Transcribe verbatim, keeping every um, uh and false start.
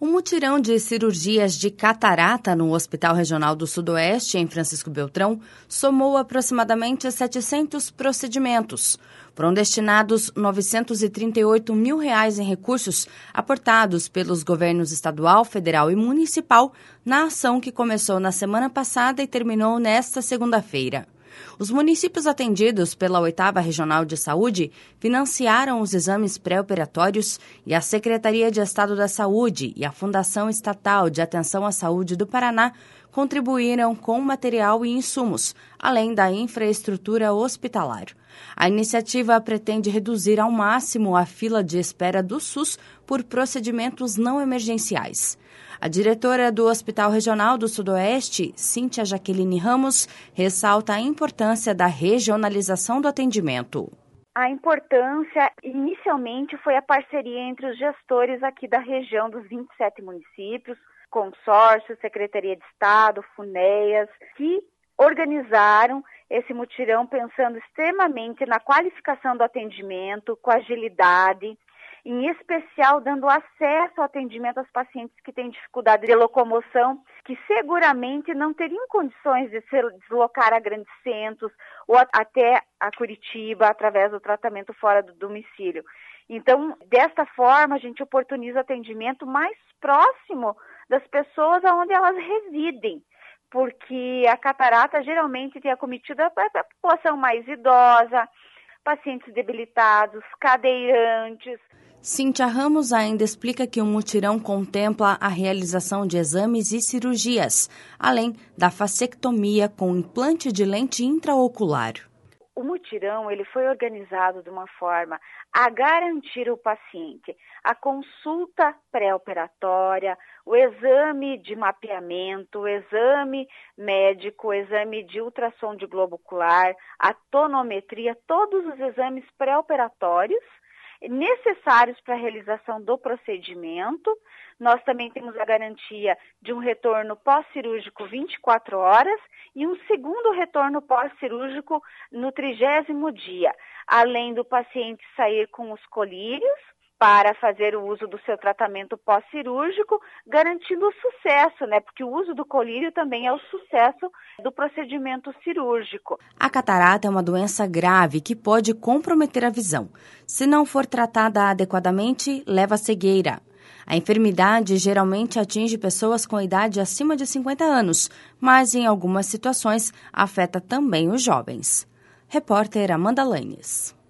O mutirão de cirurgias de catarata no Hospital Regional do Sudoeste, em Francisco Beltrão, somou aproximadamente setecentos procedimentos. Foram destinados novecentos e trinta e oito mil reais em recursos aportados pelos governos estadual, federal e municipal na ação que começou na semana passada e terminou nesta segunda-feira. Os municípios atendidos pela oitava Regional de Saúde financiaram os exames pré-operatórios e a Secretaria de Estado da Saúde e a Fundação Estatal de Atenção à Saúde do Paraná contribuíram com material e insumos, além da infraestrutura hospitalar. A iniciativa pretende reduzir ao máximo a fila de espera do SUS por procedimentos não emergenciais. A diretora do Hospital Regional do Sudoeste, Cíntia Jaqueline Ramos, ressalta a importância da regionalização do atendimento. A importância, inicialmente, foi a parceria entre os gestores aqui da região dos vinte e sete municípios, consórcio, Secretaria de Estado, FUNEAS, que organizaram esse mutirão pensando extremamente na qualificação do atendimento, com agilidade, em especial dando acesso ao atendimento aos pacientes que têm dificuldade de locomoção, que seguramente não teriam condições de se deslocar a grandes centros ou até a Curitiba através do tratamento fora do domicílio. Então, desta forma, a gente oportuniza o atendimento mais próximo das pessoas onde elas residem, porque a catarata geralmente tem acometido a população mais idosa, pacientes debilitados, cadeirantes. Cíntia Ramos ainda explica que o mutirão contempla a realização de exames e cirurgias, além da fasectomia com implante de lente intraocular. O mutirão ele foi organizado de uma forma a garantir ao paciente a consulta pré-operatória, o exame de mapeamento, o exame médico, o exame de ultrassom de globo ocular, a tonometria, todos os exames pré-operatórios necessários para a realização do procedimento. Nós também temos a garantia de um retorno pós-cirúrgico vinte e quatro horas e um segundo retorno pós-cirúrgico no trigésimo dia, além do paciente sair com os colírios para fazer o uso do seu tratamento pós-cirúrgico, garantindo o sucesso, né? Porque o uso do colírio também é o sucesso do procedimento cirúrgico. A catarata é uma doença grave que pode comprometer a visão. Se não for tratada adequadamente, leva à cegueira. A enfermidade geralmente atinge pessoas com idade acima de cinquenta anos, mas em algumas situações afeta também os jovens. Repórter Amanda Lanes.